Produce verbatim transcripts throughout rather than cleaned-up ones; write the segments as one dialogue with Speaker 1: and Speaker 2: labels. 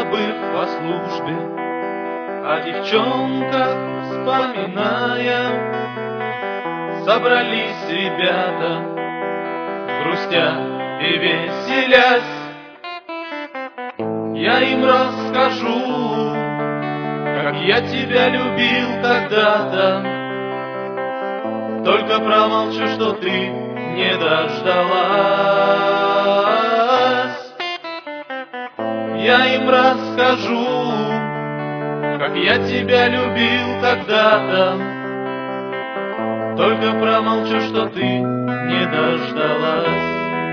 Speaker 1: забыв о службе, о девчонках вспоминая, собрались ребята, грустя и веселясь. Я им расскажу, как я тебя любил когда-то, только промолчу, что ты не дождалась. Я им расскажу, как я тебя любил когда-то, только промолчу, что ты не дождалась.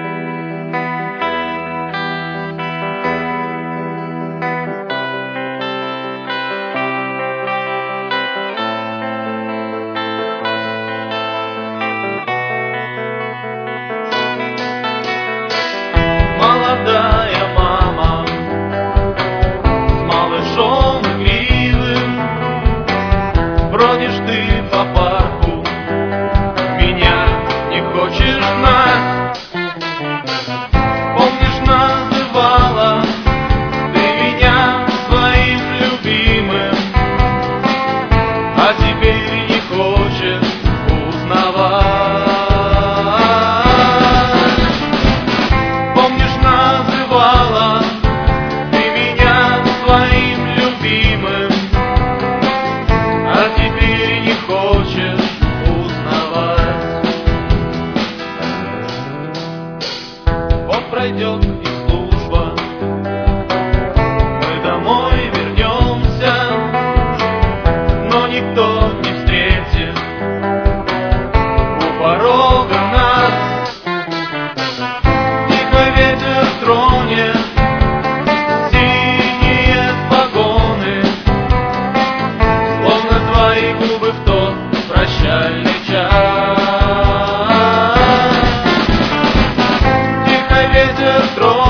Speaker 1: Молодая мама с малышом игривым, бродишь ты по парку, меня не хочешь знать. Помнишь, называла ты меня своим любимым, а теперь не хочешь узнавать. Помнишь, называла ты меня своим любимым, а теперь не хочешь узнавать. Вот пройдет и служба, мы домой вернемся, но никто не встретит у порога нас. Тихо ветер тронет синие погоны, словно твои губы в тот прощальный час. Тихо ветер тронет